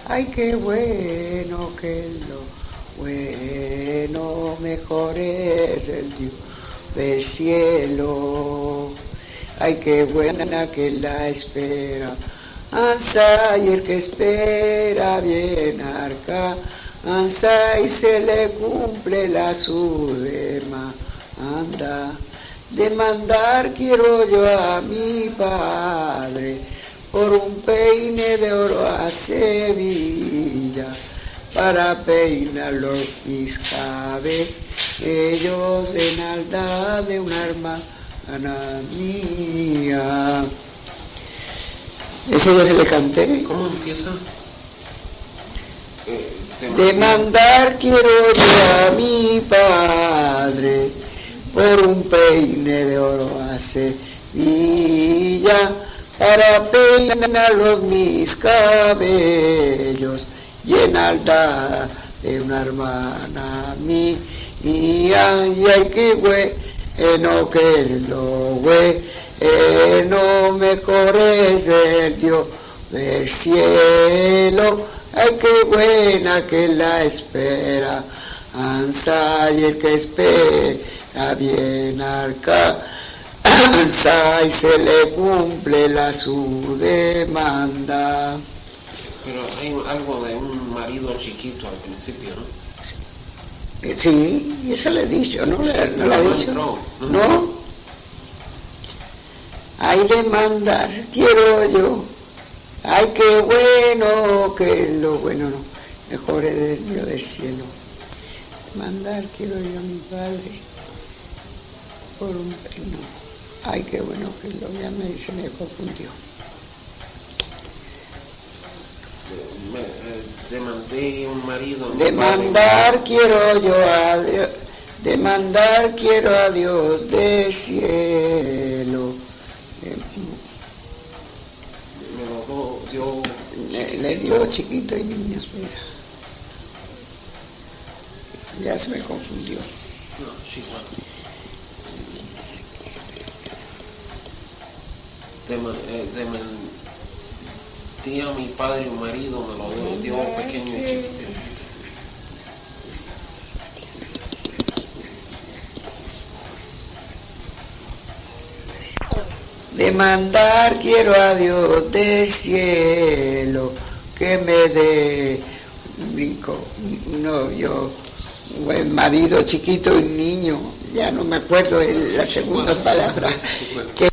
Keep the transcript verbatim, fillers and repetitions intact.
Ay, qué bueno que lo bueno mejor es el Dios del cielo. Ay, qué buena que la espera, ansa y el que espera bien arca, ansa y se le cumple la su demanda. Demandar quiero yo a mi padre por un peine de oro a Sevilla, para peinar los mis cabellos en alda de una hermana mía. Ese ya se le canté. ¿Cómo empieza? Demandar quiero yo a mi padre por un peine de oro a Sevilla, para peinar los mis cabellos y en alda de una hermana mía. Y ay, qué bueno que lo bueno mejor es el Dios del cielo. Ay, qué buena que la espera, ansa y el que espera bien arca, ansa y se le cumple la su demanda. Pero hay algo de un marido chiquito al principio, ¿no? Sí, sí, y eso le he dicho, ¿no? ¿Le, no le he dicho? No, no, ¿No? Hay demandar, quiero yo. Ay, qué bueno, que lo bueno no, mejor es el Dios del cielo. Mandar quiero yo a mi padre por un peino. Ay, qué bueno que lo ya me dice, me confundió. Me, eh, demandé un marido. Demandar quiero yo a Dios, demandar quiero a Dios del cielo. Me lo dio. Le, le dio chiquito y niña, mira. Ya se me confundió. No, she's not. Deman, eh, demandé a mi padre un marido, me lo dio, dio pequeño y chiquito. Demandar quiero a Dios del cielo que me dé rico, no, yo, buen marido chiquito y niño, ya no me acuerdo de la segunda palabra, que